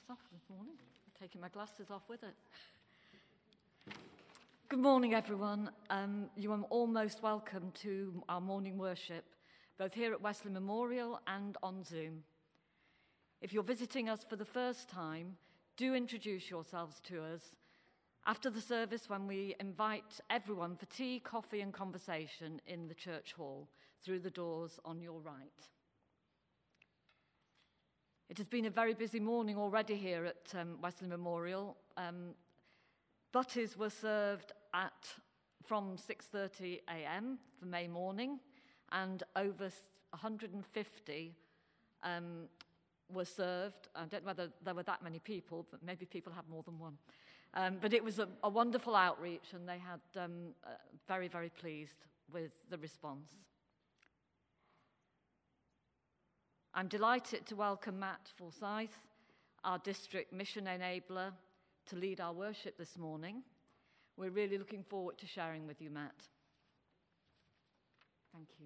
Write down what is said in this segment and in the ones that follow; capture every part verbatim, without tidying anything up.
off this morning. I'm taking my glasses off with it. Good morning, everyone. Um, you are all most welcome to our morning worship, both here at Wesley Memorial and on Zoom. If you're visiting us for the first time, do introduce yourselves to us after the service, when we invite everyone for tea, coffee and conversation in the church hall through the doors on your right. It has been a very busy morning already here at um, Wesley Memorial. Um, butties were served at from six thirty a.m. for May morning, and over one hundred fifty um, were served. I don't know whether there were that many people, but maybe people had more than one. Um, but it was a, a wonderful outreach, and they had um, uh, very, very pleased with the response. I'm delighted to welcome Matt Forsyth, our district mission enabler, to lead our worship this morning. We're really looking forward to sharing with you, Matt. Thank you.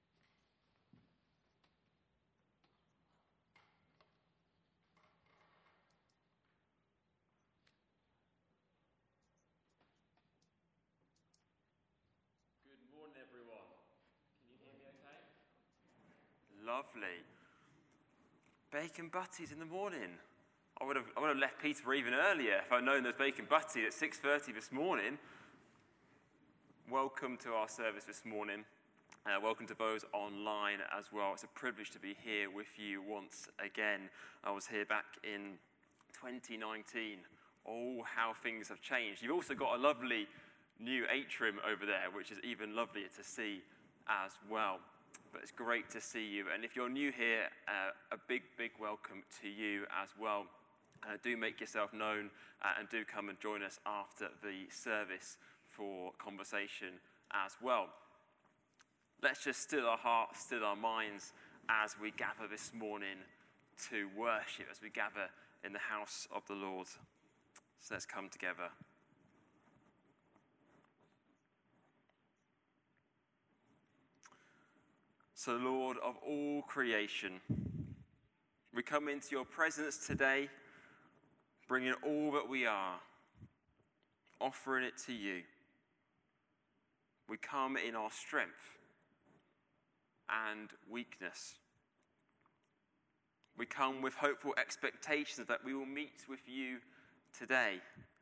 Good morning, everyone. Can you hear me okay? Lovely. Bacon butties in the morning. I would have I would have left Peterborough even earlier if I'd known there's bacon butties at six thirty this morning. Welcome to our service this morning. Uh, welcome to those online as well. It's a privilege to be here with you once again. I was here back in twenty nineteen. Oh, how things have changed. You've also got a lovely new atrium over there, which is even lovelier to see as well. But it's great to see you. And if you're new here, uh, a big, big welcome to you as well. Uh, do make yourself known uh, and do come and join us after the service for conversation as well. Let's just still our hearts, still our minds as we gather this morning to worship, as we gather in the house of the Lord. So let's come together. So, Lord of all creation, we come into your presence today, bringing all that we are, offering it to you. We come in our strength and weakness. We come with hopeful expectations that we will meet with you today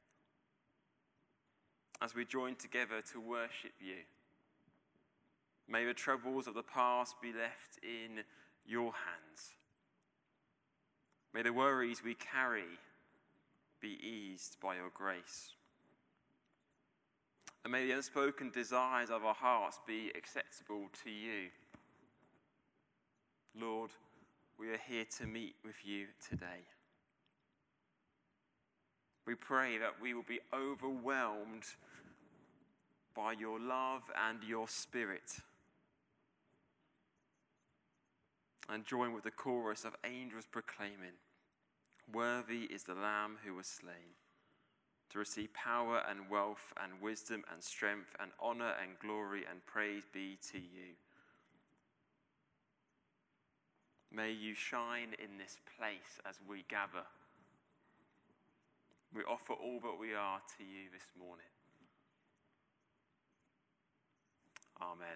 as we join together to worship you. May the troubles of the past be left in your hands. May the worries we carry be eased by your grace. And may the unspoken desires of our hearts be acceptable to you. Lord, we are here to meet with you today. We pray that we will be overwhelmed by your love and your spirit, and join with the chorus of angels proclaiming, "Worthy is the Lamb who was slain, to receive power and wealth and wisdom and strength and honor and glory and praise be to you." May you shine in this place as we gather. We offer all that we are to you this morning. Amen.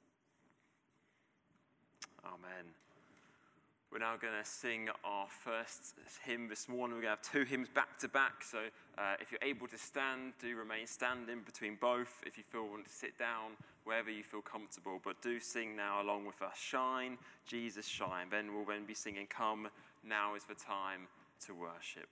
Amen. We're now going to sing our first hymn this morning. We're going to have two hymns back to back. So uh, if you're able to stand, do remain standing between both. If you feel want to sit down, wherever you feel comfortable. But do sing now along with us. Shine, Jesus, shine. Then we'll then be singing, Come, now is the time to worship.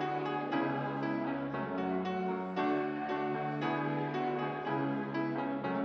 Thank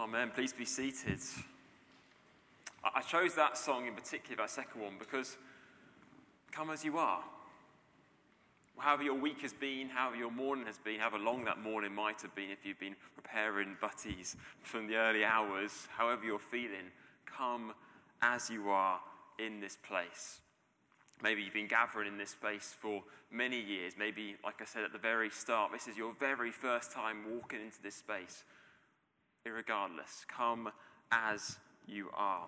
Amen. Please be seated. I chose that song in particular, that second one, because come as you are. However your week has been, however your morning has been, however long that morning might have been if you've been preparing butties from the early hours, however you're feeling, come as you are in this place. Maybe you've been gathering in this space for many years. Maybe, like I said at the very start, this is your very first time walking into this space. Irregardless, come as you are.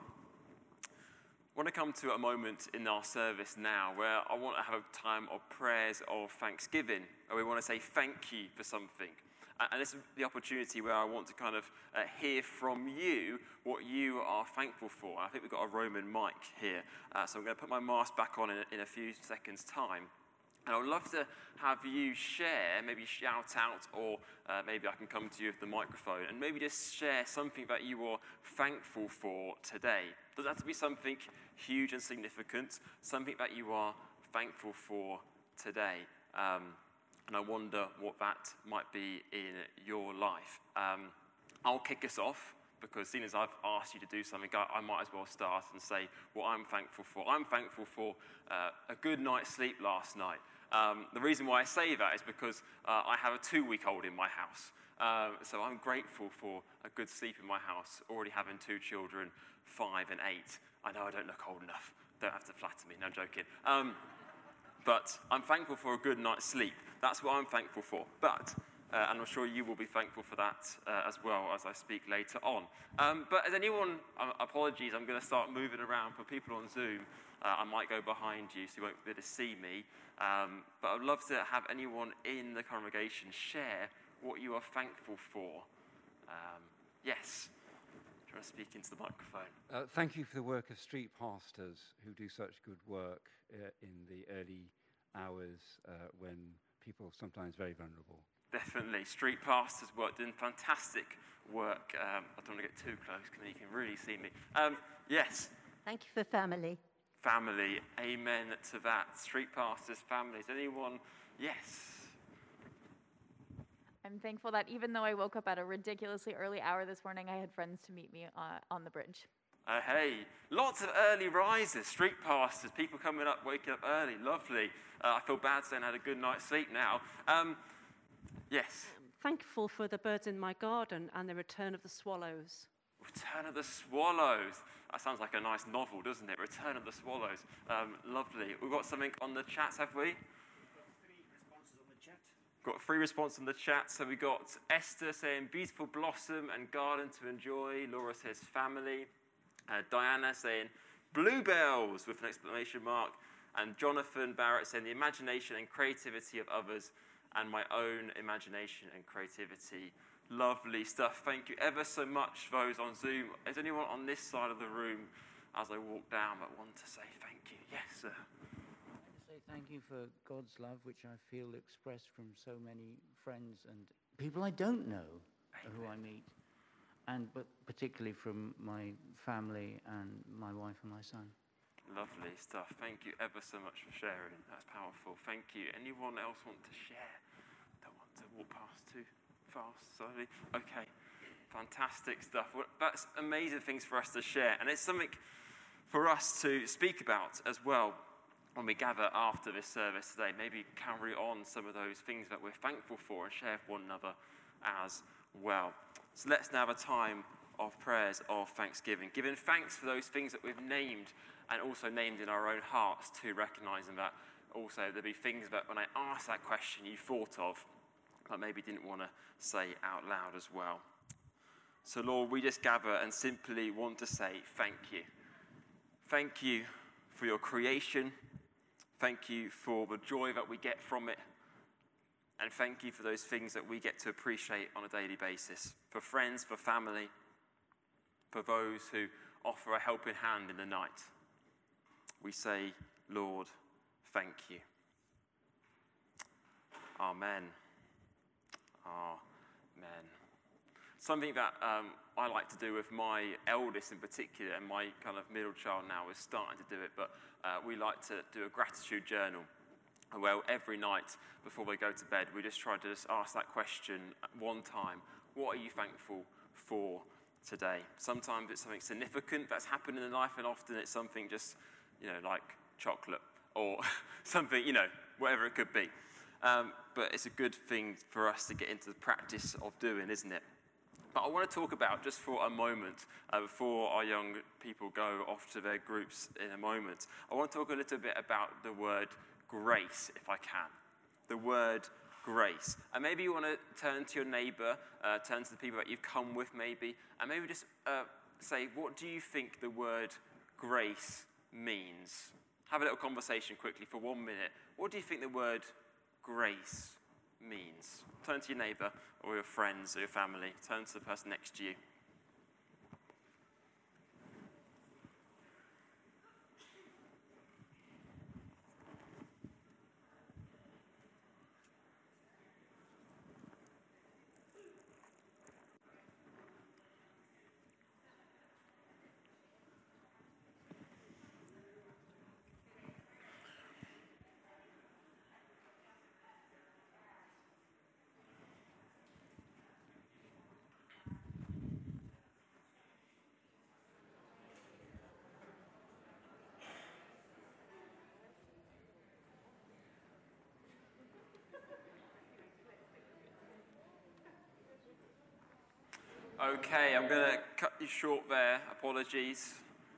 I want to come to a moment in our service now where I want to have a time of prayers of thanksgiving, where we want to say thank you for something. And this is the opportunity where I want to kind of uh, hear from you what you are thankful for. I think we've got a Roman mic here, uh, so I'm going to put my mask back on in a, in a few seconds' time. And I would love to have you share, maybe shout out, or uh, maybe I can come to you with the microphone, and maybe just share something that you are thankful for today. It doesn't have to be something huge and significant, something that you are thankful for today. Um, and I wonder what that might be in your life. Um, I'll kick us off, because seeing as I've asked you to do something, I, I might as well start and say what I'm thankful for. I'm thankful for uh, a good night's sleep last night. Um, the reason why I say that is because uh, I have a two-week-old in my house. Um, so I'm grateful for a good sleep in my house, already having two children, five and eight. I know I don't look old enough. Don't have to flatter me. No, I'm joking. Um, but I'm thankful for a good night's sleep. That's what I'm thankful for. But, uh, and I'm sure you will be thankful for that uh, as well as I speak later on. Um, but as anyone, uh, apologies, I'm going to start moving around for people on Zoom. Uh, I might go behind you so you won't be able to see me. Um, but I'd love to have anyone in the congregation share what you are thankful for. Um, yes. Do you want to speak into the microphone? Uh, thank you for the work of street pastors who do such good work uh, in the early hours uh, when people are sometimes very vulnerable. Definitely. Street pastors work, doing fantastic work. Um, I don't want to get too close because you can really see me. Um, yes. Thank you for family. Family. Amen to that. Street pastors, families. Anyone? Yes. I'm thankful that even though I woke up at a ridiculously early hour this morning, I had friends to meet me uh, on the bridge. Uh, hey, lots of early risers, street pastors, people coming up, waking up early. Lovely. Uh, I feel bad saying I had a good night's sleep now. Um, yes. I'm thankful for the birds in my garden and the return of the swallows. Return of the Swallows. That sounds like a nice novel, doesn't it? Return of the Swallows. Um, lovely. We've got something on the chat, have we? Got three responses on the chat. So we got Esther saying beautiful blossom and garden to enjoy. Laura says family. Uh, Diana saying bluebells with an exclamation mark. And Jonathan Barrett saying the imagination and creativity of others and my own imagination and creativity. Lovely stuff. Thank you ever so much, those on Zoom. Is anyone on this side of the room as I walk down that want to say thank you? Yes, sir. Thank you for God's love, which I feel expressed from so many friends and people I don't know. Amen. Who I meet, and but particularly from my family and my wife and my son. Lovely stuff. Thank you ever so much for sharing. That's powerful. Thank you. Anyone else want to share? Don't want to walk past too fast, sorry. Okay. Fantastic stuff. Well, that's amazing things for us to share, and it's something for us to speak about as well. When we gather after this service today, maybe carry on some of those things that we're thankful for and share with one another as well. So let's now have a time of prayers of thanksgiving, giving thanks for those things that we've named and also named in our own hearts too, recognising that also there'll be things that when I ask that question you thought of, but maybe didn't want to say out loud as well. So Lord, we just gather and simply want to say thank you. Thank you for your creation. Thank you for the joy that we get from it. And thank you for those things that we get to appreciate on a daily basis. For friends, for family, for those who offer a helping hand in the night. We say, Lord, thank you. Amen. Amen. Something that um, I like to do with my eldest in particular, and my kind of middle child now is starting to do it, but uh, we like to do a gratitude journal. Well, every night before we go to bed, we just try to just ask that question one time. What are you thankful for today. Sometimes it's something significant that's happened in life, and often it's something just, you know, like chocolate or something, you know, whatever it could be. Um, but it's a good thing for us to get into the practice of doing, isn't it? But I want to talk about, just for a moment, uh, before our young people go off to their groups in a moment, I want to talk a little bit about the word grace, if I can. The word grace. And maybe you want to turn to your neighbour, uh, turn to the people that you've come with maybe, and maybe just uh, say, what do you think the word grace means? Have a little conversation quickly for one minute. What do you think the word grace means? Turn to your neighbour or your friends or your family. Turn to the person next to you. Okay, I'm going to cut you short there. Apologies.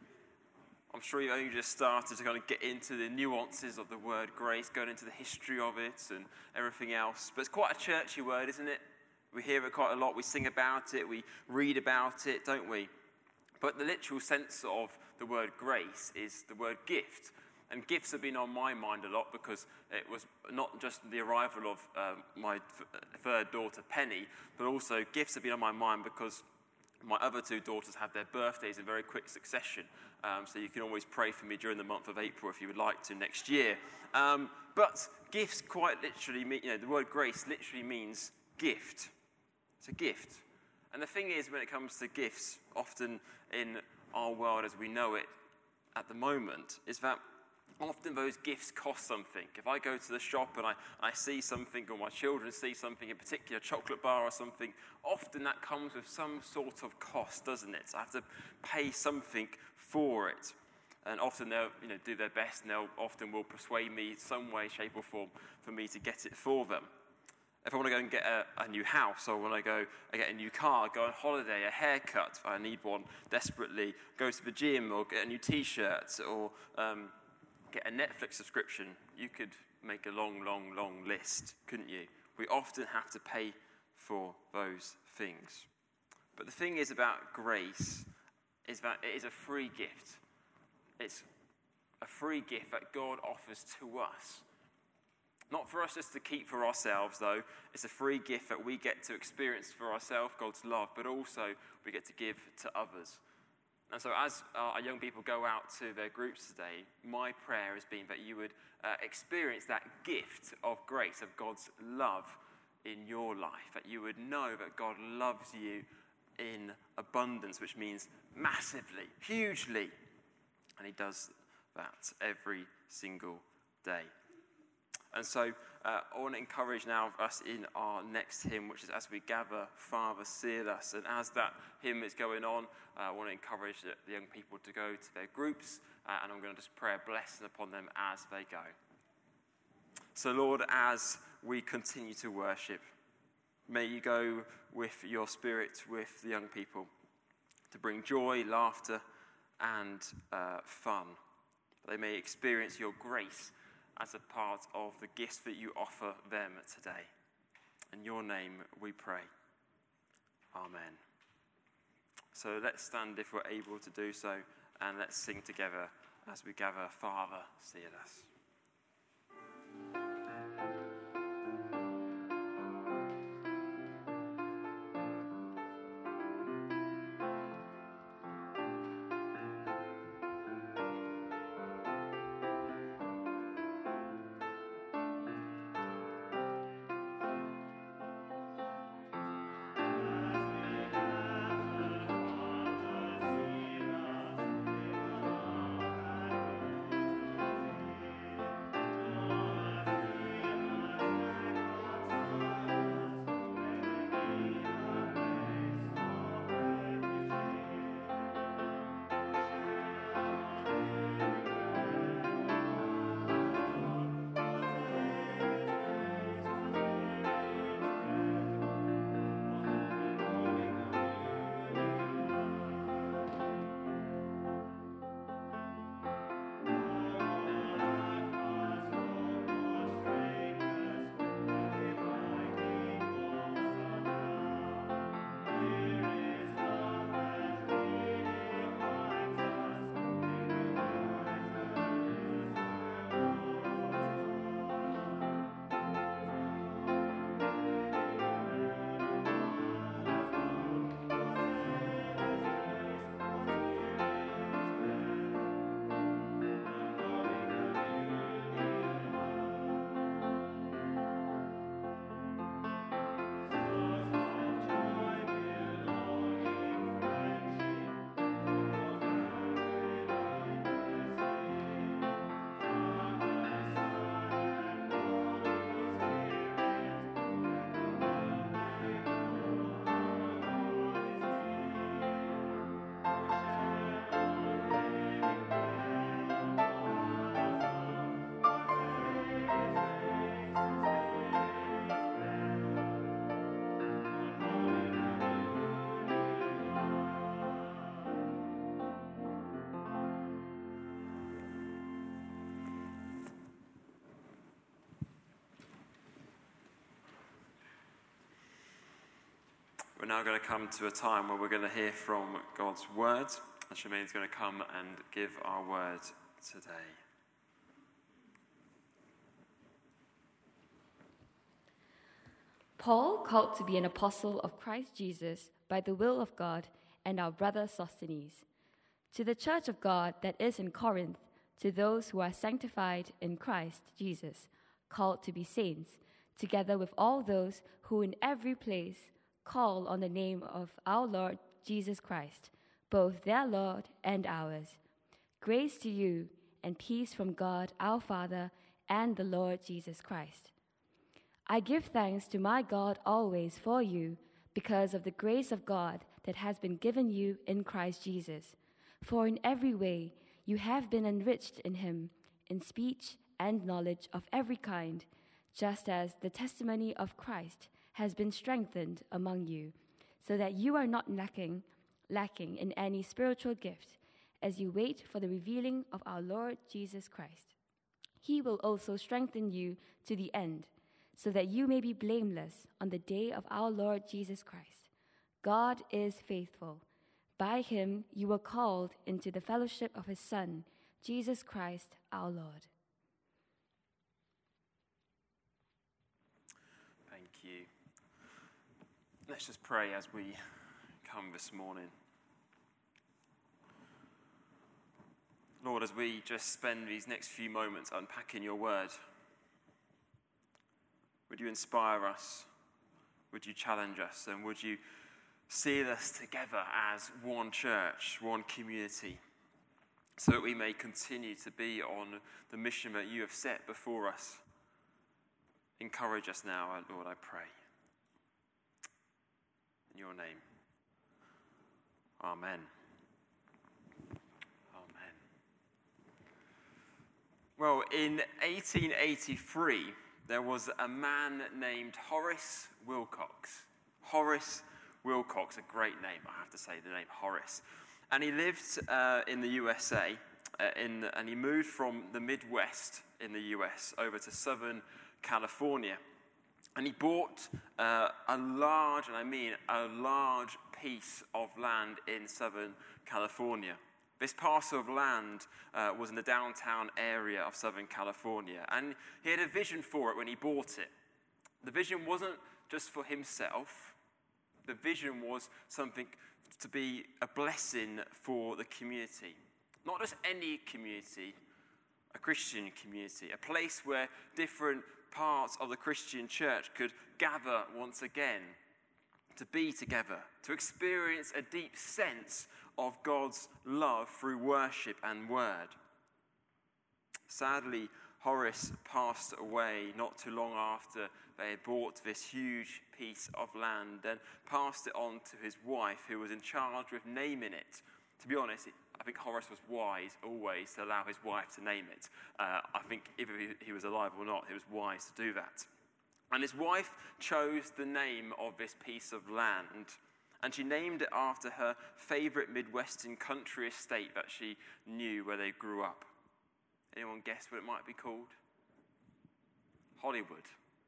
I'm sure you've only just started to kind of get into the nuances of the word grace, going into the history of it and everything else. But it's quite a churchy word, isn't it? We hear it quite a lot. We sing about it. We read about it, don't we? But the literal sense of the word grace is the word gift. And gifts have been on my mind a lot because it was not just the arrival of um, my th- third daughter, Penny, but also gifts have been on my mind because my other two daughters had their birthdays in very quick succession. Um, so you can always pray for me during the month of April if you would like to next year. Um, but gifts quite literally mean, you know, the word grace literally means gift. It's a gift. And the thing is, when it comes to gifts, often in our world as we know it at the moment, is that often those gifts cost something. If I go to the shop and I, I see something, or my children see something, in particular a chocolate bar or something, often that comes with some sort of cost, doesn't it? So I have to pay something for it. And often they'll, you know, do their best, and they'll often will persuade me some way, shape or form for me to get it for them. If I want to go and get a, a new house, or when I go I get a new car, go on holiday, a haircut, I need one desperately, go to the gym, or get a new T-shirt, or um, get a Netflix subscription, you could make a long, long, long list, couldn't you? We often have to pay for those things. But the thing is about grace is that it is a free gift. It's a free gift that God offers to us. Not for us just to keep for ourselves, though. It's a free gift that we get to experience for ourselves, God's love, but also we get to give to others. And so as our young people go out to their groups today, my prayer has been that you would uh, experience that gift of grace, of God's love in your life, that you would know that God loves you in abundance, which means massively, hugely. And he does that every single day. And so uh, I want to encourage now us in our next hymn, which is As We Gather, Father, Seal Us. And as that hymn is going on, uh, I want to encourage the, the young people to go to their groups, uh, and I'm going to just pray a blessing upon them as they go. So Lord, as we continue to worship, may you go with your spirit with the young people to bring joy, laughter, and uh, fun. They may experience your grace as a part of the gifts that you offer them today. In your name we pray. Amen. So let's stand if we're able to do so, and let's sing together as we gather, Father, seal us. now going to come to a time where we're going to hear from God's word, and Shemaine's going to come and give our word today. Paul, called to be an apostle of Christ Jesus by the will of God, and our brother Sosthenes, to the church of God that is in Corinth, to those who are sanctified in Christ Jesus, called to be saints, together with all those who in every place call on the name of our Lord Jesus Christ, both their Lord and ours. Grace to you and peace from God our Father and the Lord Jesus Christ. I give thanks to my God always for you, because of the grace of God that has been given you in Christ Jesus. For in every way you have been enriched in him, in speech and knowledge of every kind, just as the testimony of Christ has been strengthened among you, so that you are not lacking, lacking in any spiritual gift, as you wait for the revealing of our Lord Jesus Christ. He will also strengthen you to the end, so that you may be blameless on the day of our Lord Jesus Christ. God is faithful. By him you were called into the fellowship of his Son, Jesus Christ our Lord. Thank you. Let's just pray as we come this morning. Lord, as we just spend these next few moments unpacking your word, would you inspire us? Would you challenge us? And would you seal us together as one church, one community, so that we may continue to be on the mission that you have set before us? Encourage us now, Lord, I pray. In your name. Amen. Amen. Well, in eighteen eighty-three, there was a man named Horace Wilcox. Horace Wilcox, a great name, I have to say, the name Horace. And he lived uh, in the U S A, uh, in, and he moved from the Midwest in the U S over to Southern California. And he bought uh, a large, and I mean a large piece of land in Southern California. This parcel of land uh, was in the downtown area of Southern California, and he had a vision for it when he bought it. The vision wasn't just for himself. The vision was something to be a blessing for the community. Not just any community, a Christian community, a place where different parts of the Christian church could gather once again, to be together, to experience a deep sense of God's love through worship and word. Sadly, Horace passed away not too long after they had bought this huge piece of land and passed it on to his wife, who was in charge with naming it. To be honest, I think Horace was wise always to allow his wife to name it. Uh, I think if he was alive or not, he was wise to do that. And his wife chose the name of this piece of land, and she named it after her favourite Midwestern country estate that she knew where they grew up. Anyone guess what it might be called? Hollywood.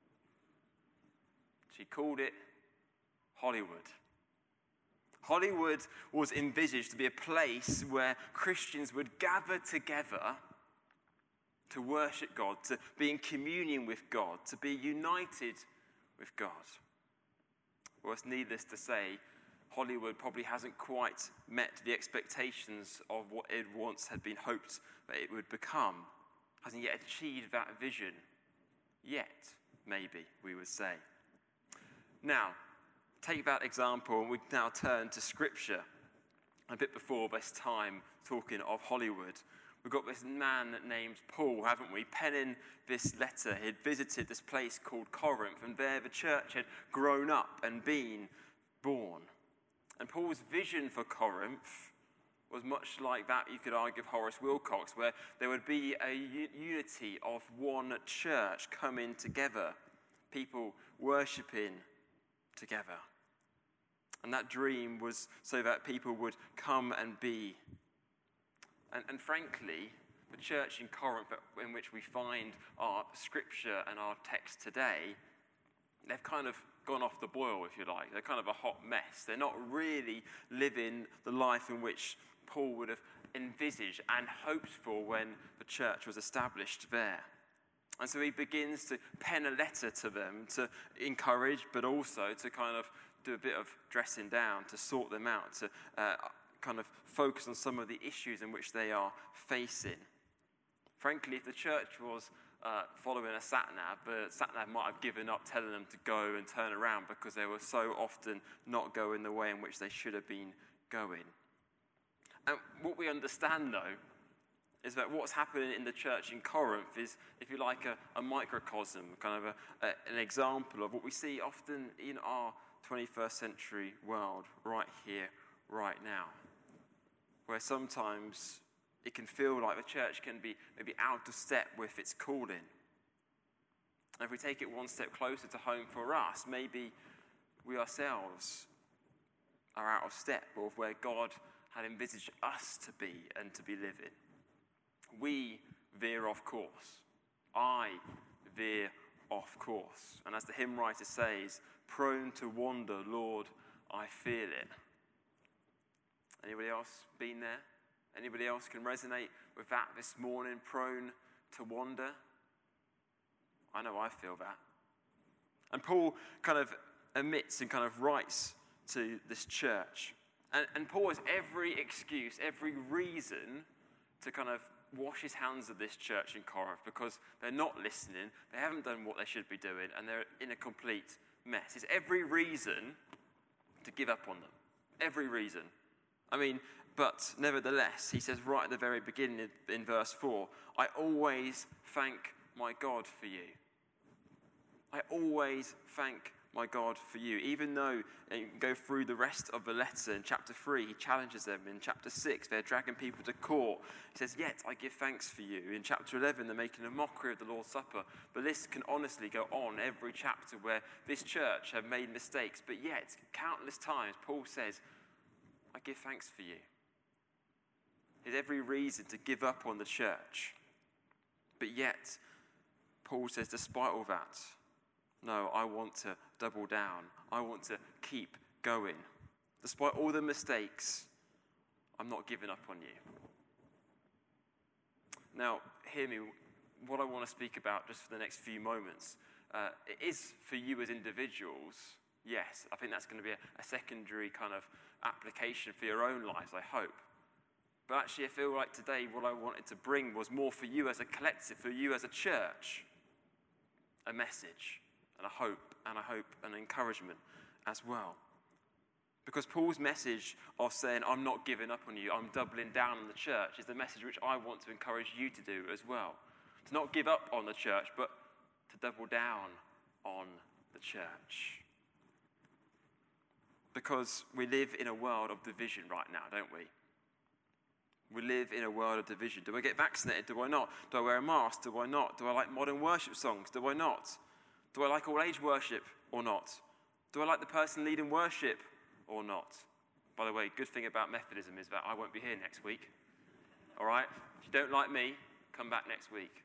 She called it Hollywood. Hollywood was envisaged to be a place where Christians would gather together to worship God, to be in communion with God, to be united with God. Well, it's needless to say, Hollywood probably hasn't quite met the expectations of what it once had been hoped that it would become. Hasn't yet achieved that vision. Yet, maybe, we would say. Now, take that example and we now turn to Scripture. A bit before this time, talking of Hollywood, we've got this man named Paul, haven't we, penning this letter. He'd visited this place called Corinth, and there the church had grown up and been born. And Paul's vision for Corinth was much like that, you could argue, of Horace Wilcox, where there would be a u- unity of one church coming together, people worshipping together. And that dream was so that people would come and be. And, and frankly, the church in Corinth, in which we find our scripture and our text today, they've kind of gone off the boil, if you like. They're kind of a hot mess. They're not really living the life in which Paul would have envisaged and hoped for when the church was established there. And so he begins to pen a letter to them to encourage, but also to kind of do a bit of dressing down, to sort them out, to uh, kind of focus on some of the issues in which they are facing. Frankly, if the church was uh, following a sat-nav, the sat-nav might have given up telling them to go and turn around because they were so often not going the way in which they should have been going. And what we understand, though, is that what's happening in the church in Corinth is, if you like, a, a microcosm, kind of a, a, an example of what we see often in our twenty-first century world, right here, right now, where sometimes it can feel like the church can be maybe out of step with its calling. And if we take it one step closer to home for us, maybe we ourselves are out of step with where God had envisaged us to be and to be living. We veer off course. I veer off course. And as the hymn writer says, prone to wander, Lord, I feel it. Anybody else been there? Anybody else can resonate with that this morning, prone to wander? I know I feel that. And Paul kind of admits and kind of writes to this church. And, and Paul has every excuse, every reason to kind of wash his hands of this church in Corinth because they're not listening, they haven't done what they should be doing, and they're in a complete mess. It's every reason to give up on them. Every reason. I mean, but nevertheless, he says right at the very beginning in, in verse four, I always thank my God for you. I always thank my God for you. Even though, and you can go through the rest of the letter in chapter three, he challenges them. In chapter six, they're dragging people to court. He says, yet I give thanks for you. In chapter eleven, they're making a mockery of the Lord's Supper. The list can honestly go on every chapter where this church have made mistakes. But yet, countless times, Paul says, I give thanks for you. There's every reason to give up on the church. But yet, Paul says, despite all that, no, I want to double down. I want to keep going. Despite all the mistakes, I'm not giving up on you. Now, hear me. What I want to speak about just for the next few moments uh, it is for you as individuals. Yes, I think that's going to be a, a secondary kind of application for your own lives, I hope. But actually, I feel like today what I wanted to bring was more for you as a collective, for you as a church, a message. And a hope, and a hope, and encouragement as well. Because Paul's message of saying, I'm not giving up on you, I'm doubling down on the church, is the message which I want to encourage you to do as well. To not give up on the church, but to double down on the church. Because we live in a world of division right now, don't we? We live in a world of division. Do I get vaccinated? Do I not? Do I wear a mask? Do I not? Do I like modern worship songs? Do I not? Do I like all-age worship or not? Do I like the person leading worship or not? By the way, good thing about Methodism is that I won't be here next week. All right? If you don't like me, come back next week.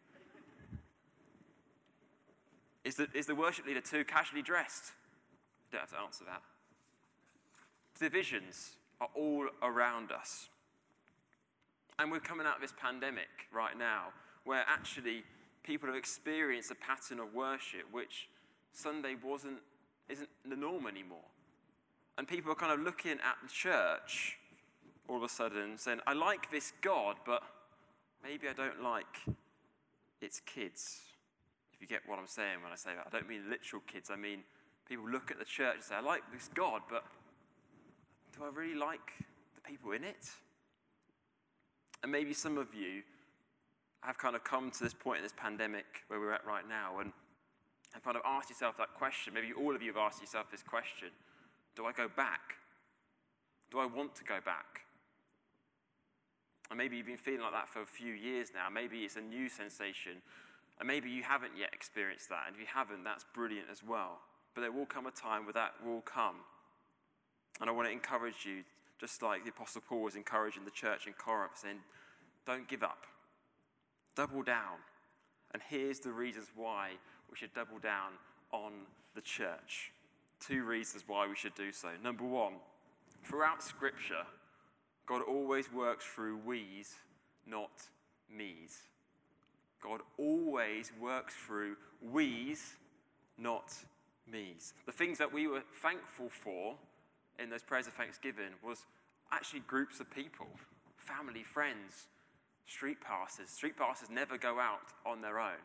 Is the, is the worship leader too casually dressed? You don't have to answer that. Divisions are all around us. And we're coming out of this pandemic right now where actually people have experienced a pattern of worship which Sunday wasn't, isn't the norm anymore. And people are kind of looking at the church all of a sudden saying, I like this God, but maybe I don't like its kids. If you get what I'm saying when I say that. I don't mean literal kids. I mean people look at the church and say, I like this God, but do I really like the people in it? And maybe some of you have kind of come to this point in this pandemic where we're at right now and have kind of asked yourself that question. Maybe all of you have asked yourself this question. Do I go back? Do I want to go back? And maybe you've been feeling like that for a few years now. Maybe it's a new sensation. And maybe you haven't yet experienced that. And if you haven't, that's brilliant as well. But there will come a time where that will come. And I want to encourage you, just like the Apostle Paul was encouraging the church in Corinth, saying, don't give up. Double down. And here's the reasons why we should double down on the church. Two reasons why we should do so. Number one, throughout Scripture, God always works through we's, not me's. God always works through we's, not me's. The things that we were thankful for in those prayers of thanksgiving was actually groups of people, family, friends, street pastors. Street pastors never go out on their own.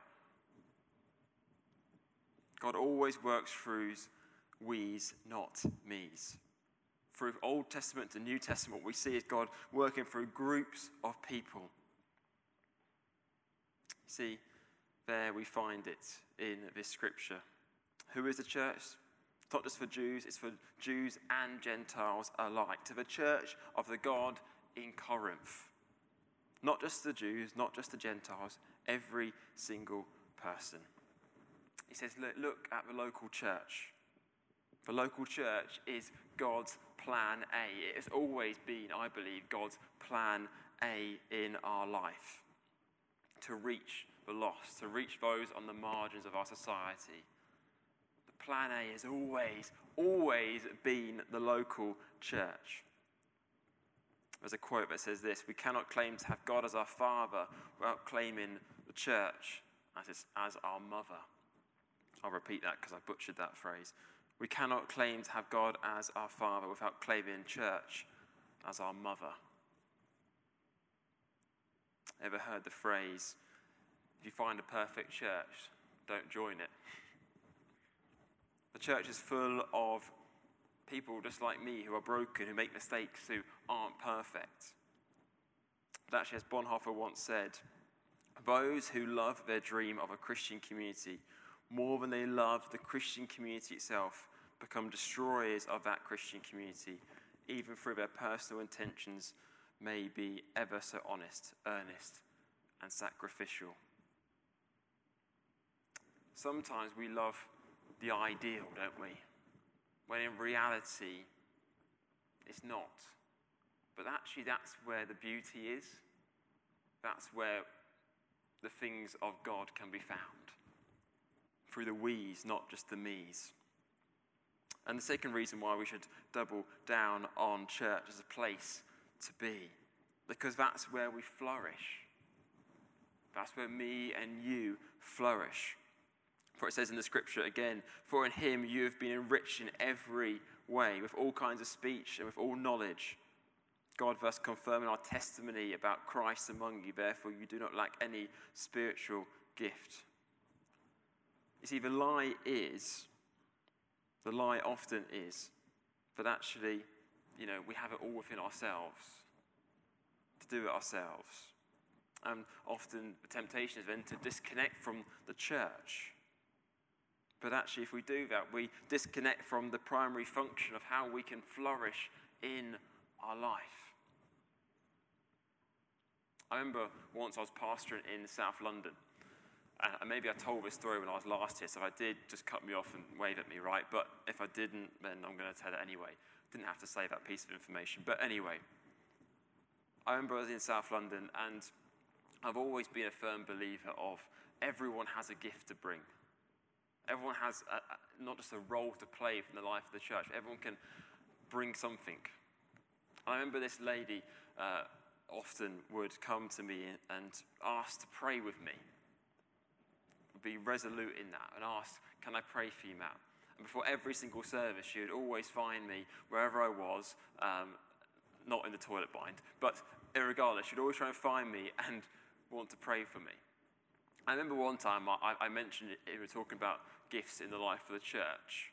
God always works through we's, not me's. Through Old Testament to New Testament, what we see is God working through groups of people. See, there we find it in this scripture. Who is the church? It's not just for Jews, it's for Jews and Gentiles alike. To the church of the God in Corinth. Not just the Jews, not just the Gentiles, every single person. He says, look, look at the local church. The local church is God's plan A. It has always been, I believe, God's plan A in our life. To reach the lost, to reach those on the margins of our society. The plan A has always, always been the local church. There's a quote that says this: we cannot claim to have God as our Father without claiming the church as, its, as our mother. I'll repeat that because I butchered that phrase. We cannot claim to have God as our Father without claiming church as our mother. Ever heard the phrase, if you find a perfect church, don't join it? The church is full of people just like me who are broken, who make mistakes, who aren't perfect. But actually, as Bonhoeffer once said, those who love their dream of a Christian community more than they love the Christian community itself become destroyers of that Christian community, even through their personal intentions may be ever so honest, earnest, and sacrificial. Sometimes we love the ideal, don't we? When in reality, it's not. But actually, that's where the beauty is. That's where the things of God can be found. Through the we's, not just the me's. And the second reason why we should double down on church as a place to be, because that's where we flourish. That's where me and you flourish. For it says in the scripture again, for in him you have been enriched in every way, with all kinds of speech and with all knowledge. God thus confirming our testimony about Christ among you, therefore you do not lack any spiritual gift. You see, the lie is, the lie often is, that actually, you know, we have it all within ourselves, to do it ourselves. And often the temptation is then to disconnect from the church. But actually, if we do that, we disconnect from the primary function of how we can flourish in our life. I remember once I was pastoring in South London. And maybe I told this story when I was last here, so if I did, just cut me off and wave at me, right? But if I didn't, then I'm going to tell it anyway. Didn't have to say that piece of information. But anyway, I remember I was in South London, and I've always been a firm believer of everyone has a gift to bring. Everyone has a, a, not just a role to play from the life of the church. Everyone can bring something. I remember this lady uh, often would come to me and ask to pray with me. Be resolute in that and ask, can I pray for you, Matt? And before every single service, she would always find me wherever I was, um, not in the toilet bind, but irregardless, she'd always try and find me and want to pray for me. I remember one time I, I mentioned it, we were talking about gifts in the life of the church.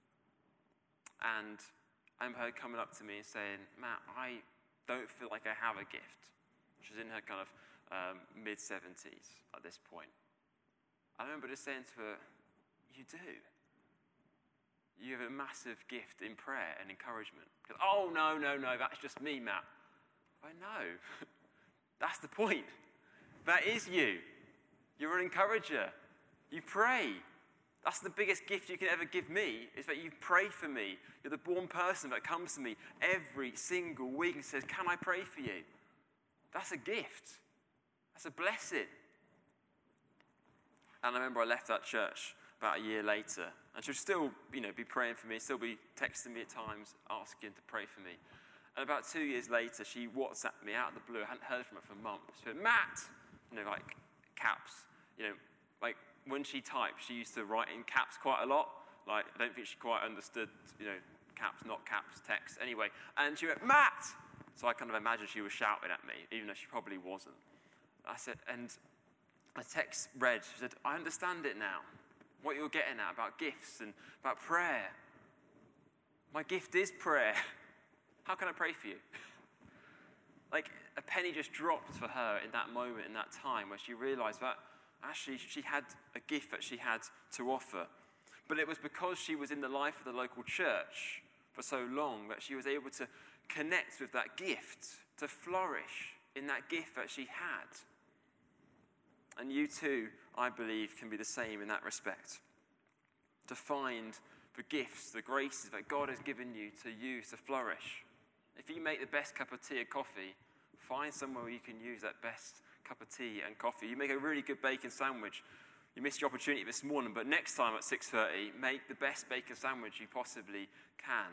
And I remember her coming up to me and saying, Matt, I don't feel like I have a gift. She was in her kind of um, mid-seventies at this point. I remember just saying to her, you do. You have a massive gift in prayer and encouragement. She goes, oh, no, no, no, that's just me, Matt. I know. That's the point. That is you. You're an encourager. You pray. That's the biggest gift you can ever give me, is that you pray for me. You're the born person that comes to me every single week and says, can I pray for you? That's a gift. That's a blessing. And I remember I left that church about a year later. And she'll still, you know, be praying for me, still be texting me at times, asking to pray for me. And about two years later, she WhatsApped me out of the blue. I hadn't heard from her for months. She went, Matt, you know, like caps. You know, like when she typed, she used to write in caps quite a lot. Like, I don't think she quite understood, you know, caps, not caps, text. Anyway, and she went, Matt! So I kind of imagined she was shouting at me, even though she probably wasn't. I said, and the text read, she said, I understand it now. What you're getting at about gifts and about prayer. My gift is prayer. How can I pray for you? Like, a penny just dropped for her in that moment, in that time, where she realized that actually she had a gift that she had to offer. But it was because she was in the life of the local church for so long that she was able to connect with that gift, to flourish in that gift that she had. And you too, I believe, can be the same in that respect. To find the gifts, the graces that God has given you to use to flourish. If you make the best cup of tea or coffee, find somewhere where you can use that best cup of tea and coffee. You make a really good bacon sandwich. You missed your opportunity this morning, but next time at six thirty, make the best bacon sandwich you possibly can.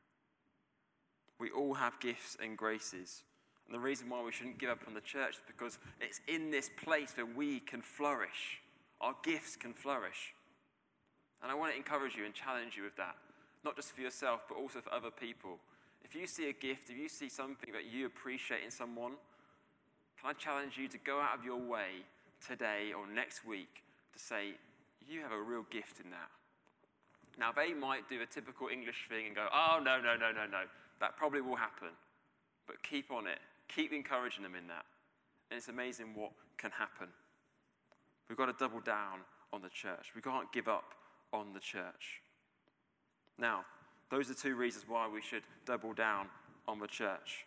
We all have gifts and graces. And the reason why we shouldn't give up on the church is because it's in this place where we can flourish. Our gifts can flourish. And I want to encourage you and challenge you with that. Not just for yourself, but also for other people. If you see a gift, if you see something that you appreciate in someone, can I challenge you to go out of your way today or next week to say, you have a real gift in that. Now, they might do a typical English thing and go, oh, no, no, no, no, no. That probably will happen. But keep on it. Keep encouraging them in that. And it's amazing what can happen. We've got to double down on the church. We can't give up on the church. Now, those are two reasons why we should double down on the church.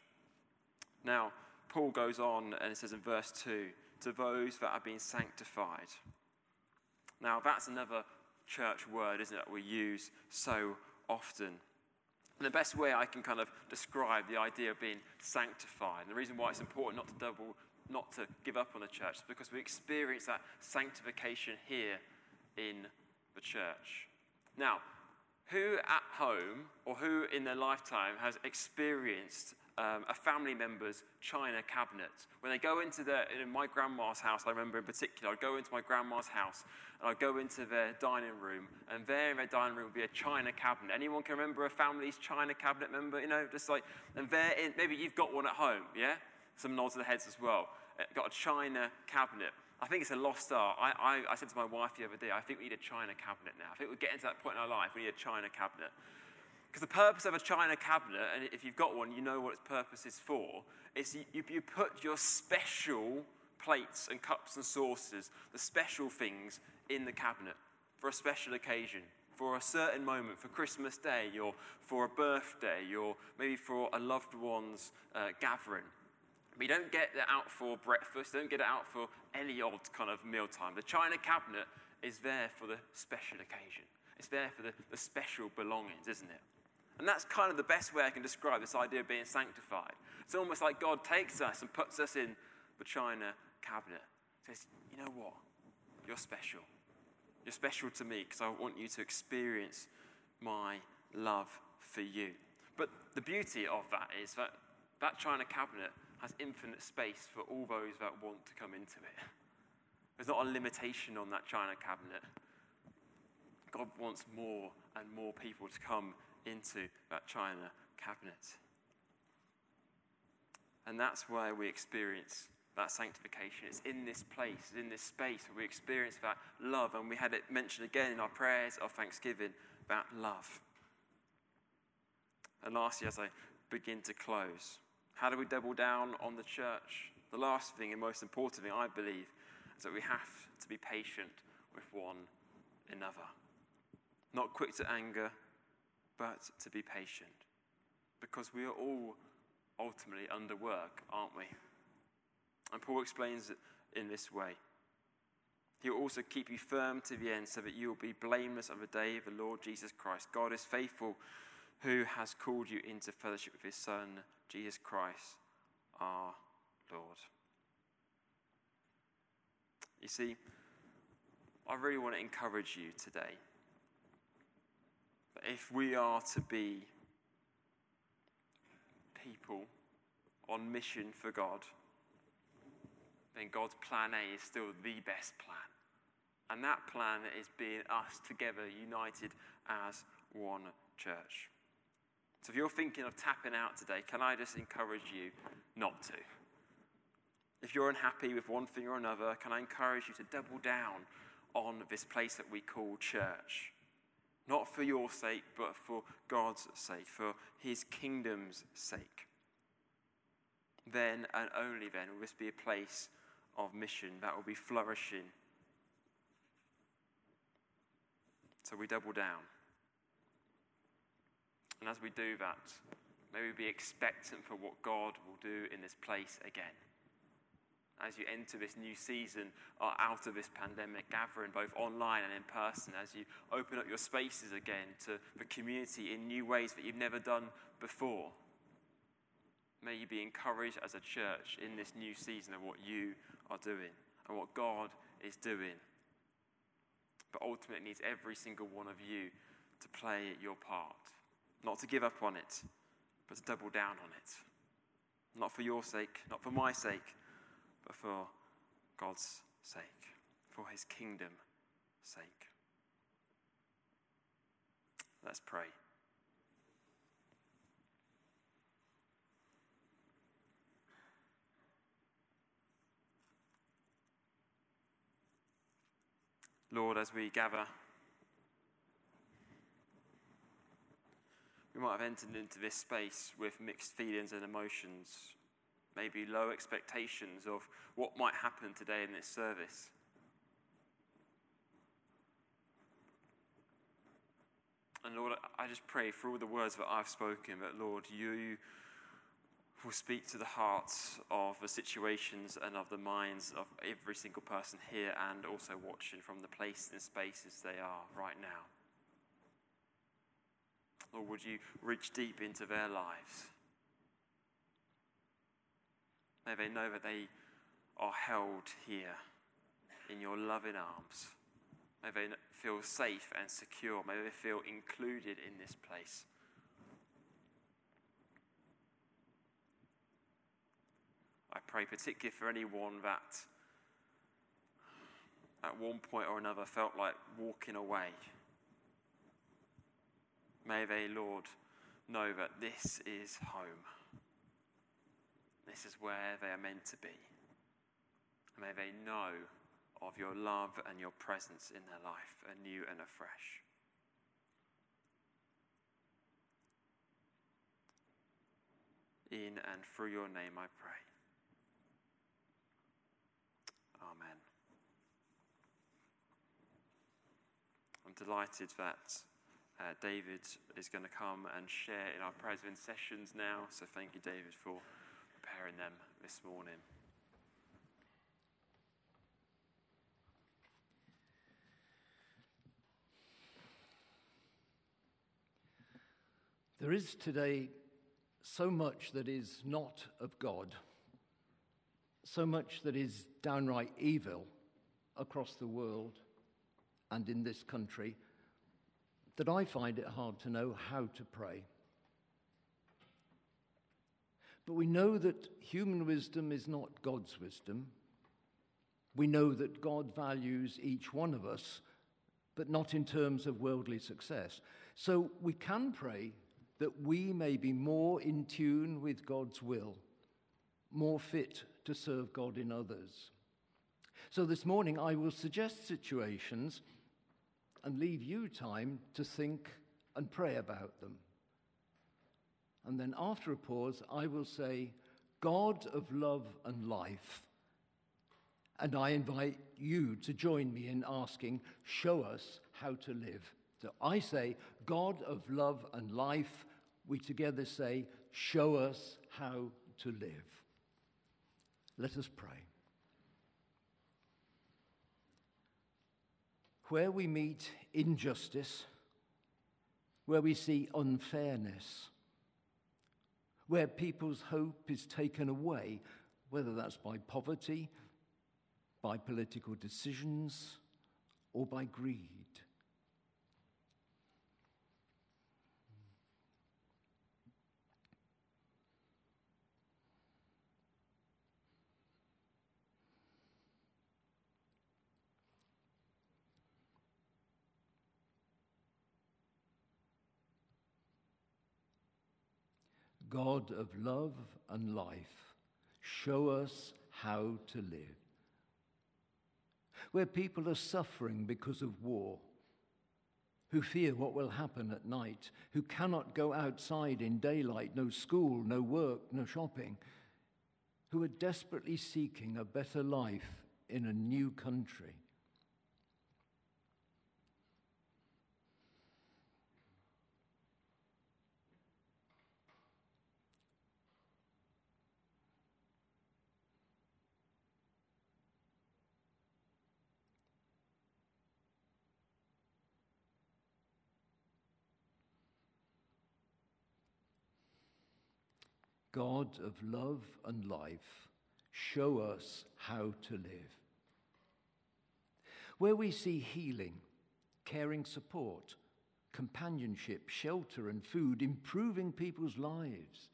Now, Paul goes on and it says in verse two, to those that have been sanctified. Now, that's another church word, isn't it, that we use so often. And the best way I can kind of describe the idea of being sanctified, and the reason why it's important not to double, not to give up on the church, is because we experience that sanctification here in the church. Now, who at home or who in their lifetime has experienced um, a family member's china cabinet? When they go into their, in my grandma's house, I remember in particular, I'd go into my grandma's house and I'd go into their dining room, and there in their dining room would be a china cabinet. Anyone can remember a family's china cabinet member? You know, just like, and there, in, maybe you've got one at home, yeah? Some nods of the heads as well. Got a china cabinet. I think it's a lost art. I, I, I said to my wife the other day, I think we need a china cabinet now. I think we're getting to that point in our life, we need a china cabinet. Because the purpose of a china cabinet, and if you've got one, you know what its purpose is for, is you, you, you put your special plates and cups and saucers, the special things in the cabinet for a special occasion, for a certain moment, for Christmas Day, or for a birthday, or maybe for a loved one's uh, gathering. We don't get it out for breakfast, don't get it out for any odd kind of mealtime. The china cabinet is there for the special occasion. It's there for the, the special belongings, isn't it? And that's kind of the best way I can describe this idea of being sanctified. It's almost like God takes us and puts us in the china cabinet. Says, you know what? You're special. You're special to me because I want you to experience my love for you. But the beauty of that is that that china cabinet has infinite space for all those that want to come into it. There's not a limitation on that china cabinet. God wants more and more people to come into that china cabinet. And that's where we experience that sanctification. It's in this place, it's in this space where we experience that love. And we had it mentioned again in our prayers of thanksgiving, that love. And lastly, as I begin to close, how do we double down on the church? The last thing and most important thing, I believe, is that we have to be patient with one another. Not quick to anger, but to be patient. Because we are all ultimately under work, aren't we? And Paul explains it in this way. He will also keep you firm to the end so that you will be blameless on the day of the Lord Jesus Christ. God is faithful, who has called you into fellowship with his Son, Jesus Christ, our Lord. You see, I really want to encourage you today that if we are to be people on mission for God, then God's plan A is still the best plan. And that plan is being us together, united as one church. So if you're thinking of tapping out today, can I just encourage you not to? If you're unhappy with one thing or another, can I encourage you to double down on this place that we call church? Not for your sake, but for God's sake, for his kingdom's sake. Then and only then will this be a place of mission that will be flourishing. So we double down. And as we do that, may we be expectant for what God will do in this place again. As you enter this new season or out of this pandemic, gathering both online and in person, as you open up your spaces again to the community in new ways that you've never done before. May you be encouraged as a church in this new season of what you are doing and what God is doing. But ultimately it needs every single one of you to play your part. Not to give up on it, but to double down on it. Not for your sake, not for my sake, but for God's sake, for his kingdom's sake. Let's pray. Lord, as we gather, we might have entered into this space with mixed feelings and emotions, maybe low expectations of what might happen today in this service. And Lord, I just pray for all the words that I've spoken, that Lord, you will speak to the hearts of the situations and of the minds of every single person here and also watching from the places and spaces they are right now. Lord, would you reach deep into their lives? May they know that they are held here in your loving arms. May they feel safe and secure. May they feel included in this place. I pray particularly for anyone that at one point or another felt like walking away. May they, Lord, know that this is home. This is where they are meant to be. May they know of your love and your presence in their life anew and afresh. In and through your name I pray. Amen. I'm delighted that uh, David is going to come and share in our prayers and sessions now. So thank you, David, for preparing them this morning. There is today so much that is not of God, so much that is downright evil across the world and in this country, that I find it hard to know how to pray. But we know that human wisdom is not God's wisdom. We know that God values each one of us, but not in terms of worldly success. So we can pray that we may be more in tune with God's will, more fit to serve God in others. So this morning I will suggest situations and leave you time to think and pray about them. And then after a pause, I will say, God of love and life. And I invite you to join me in asking, show us how to live. So I say, God of love and life. We together say, show us how to live. Let us pray. Where we meet injustice, where we see unfairness, where people's hope is taken away, whether that's by poverty, by political decisions, or by greed. God of love and life, show us how to live. Where people are suffering because of war, who fear what will happen at night, who cannot go outside in daylight, no school, no work, no shopping, who are desperately seeking a better life in a new country. God of love and life, show us how to live. Where we see healing, caring support, companionship, shelter and food, improving people's lives.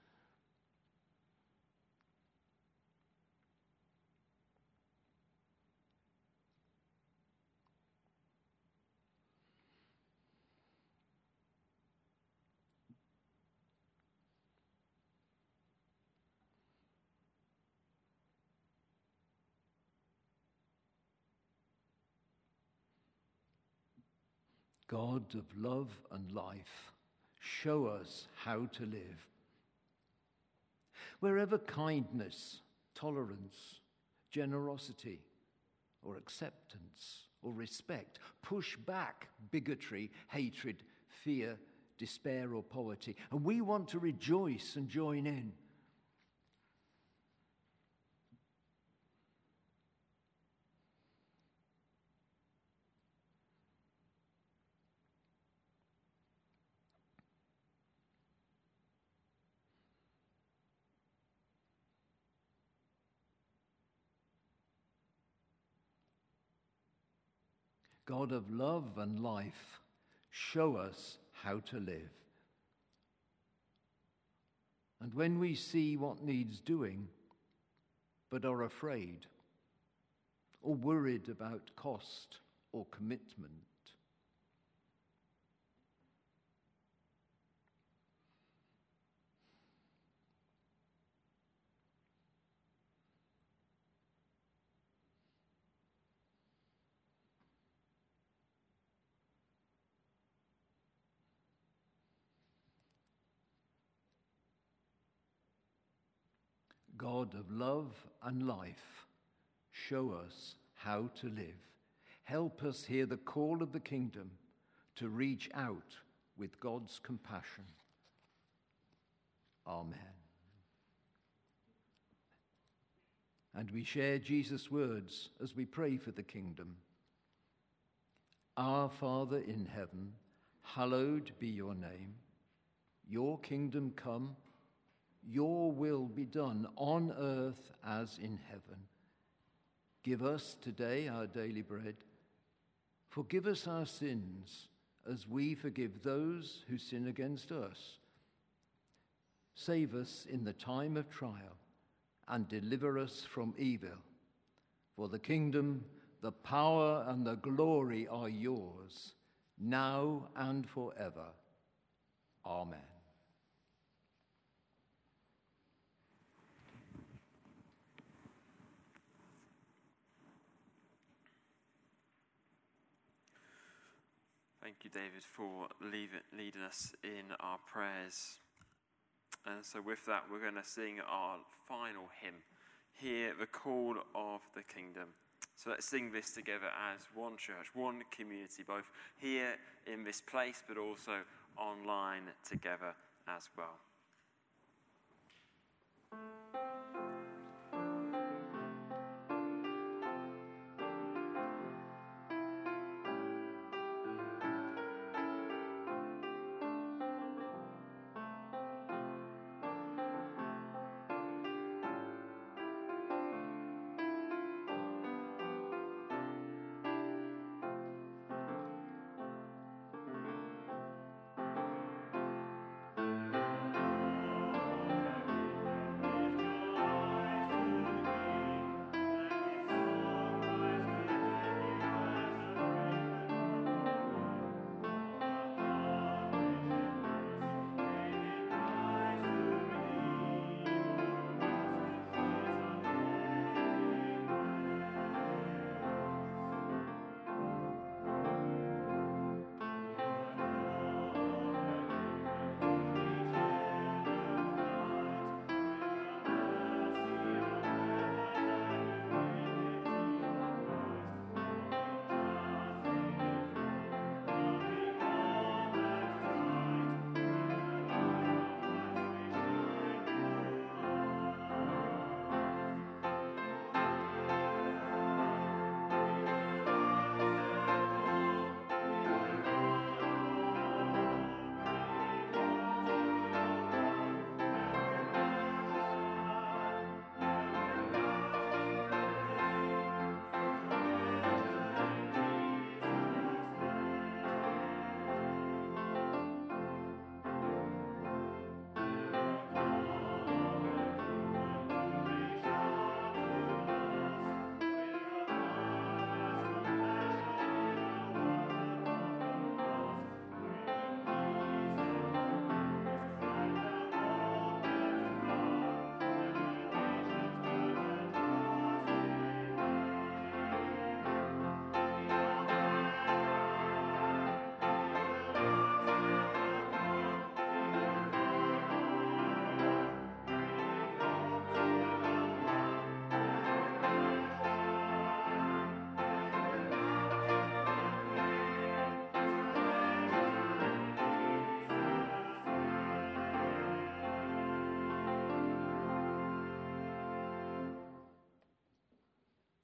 God of love and life, show us how to live. Wherever kindness, tolerance, generosity, or acceptance, or respect push back bigotry, hatred, fear, despair, or poverty, and we want to rejoice and join in. God of love and life, show us how to live. And when we see what needs doing, but are afraid or worried about cost or commitment, God of love and life, show us how to live. Help us hear the call of the kingdom to reach out with God's compassion. Amen. And we share Jesus' words as we pray for the kingdom. Our Father in heaven, hallowed be your name. Your kingdom come. Your will be done on earth as in heaven. Give us today our daily bread. Forgive us our sins as we forgive those who sin against us. Save us in the time of trial and deliver us from evil. For the kingdom, the power, and the glory are yours, now and forever. Amen. Thank you, David, for leave it, leading us in our prayers. And so with that, we're going to sing our final hymn, Hear the Call of the Kingdom. So let's sing this together as one church, one community, both here in this place, but also online together as well.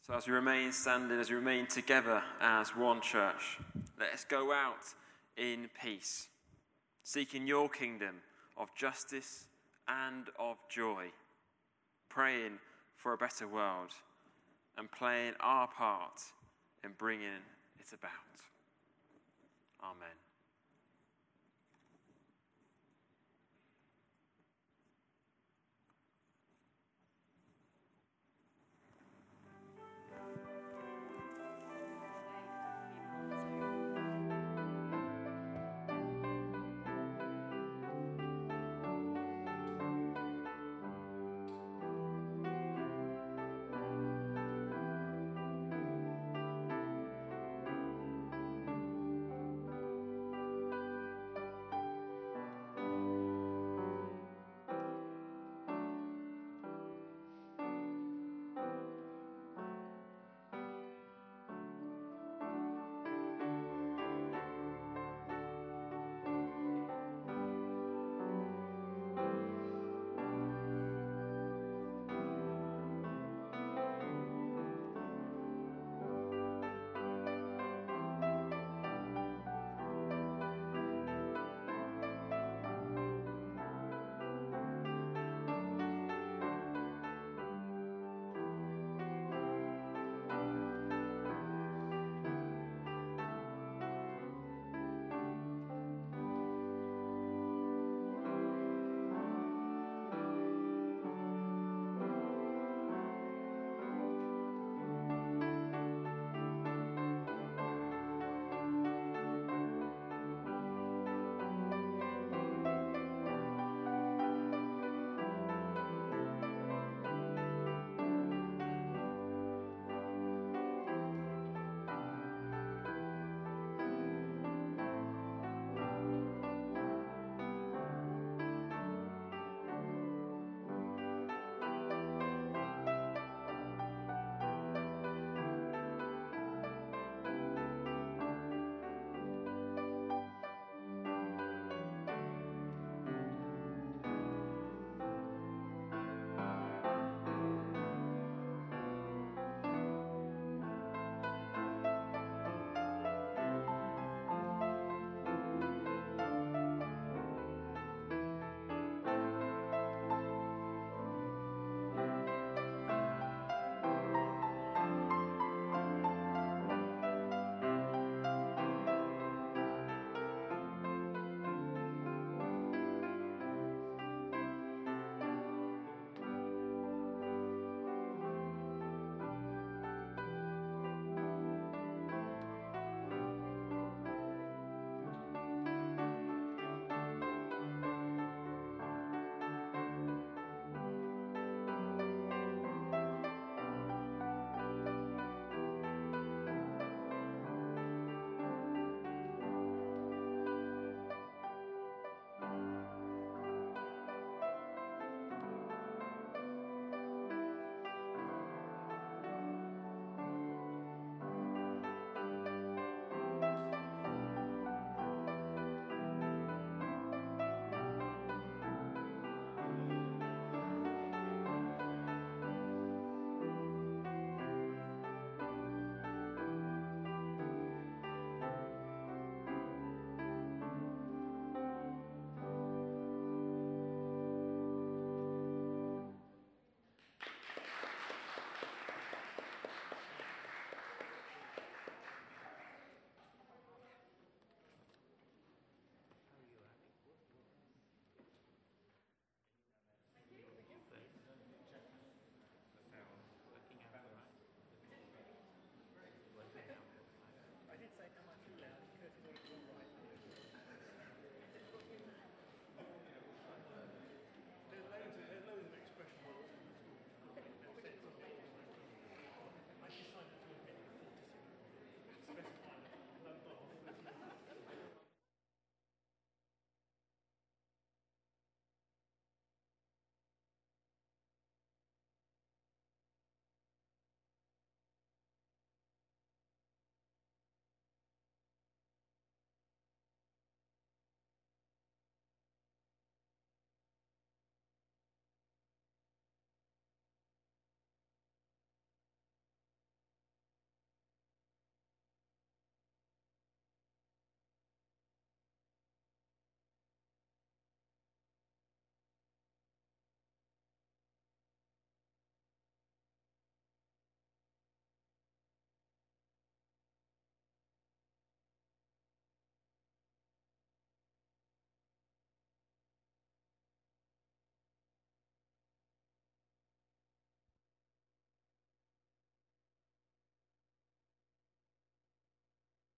So as we remain standing, as we remain together as one church, let us go out in peace, seeking your kingdom of justice and of joy, praying for a better world and playing our part in bringing it about.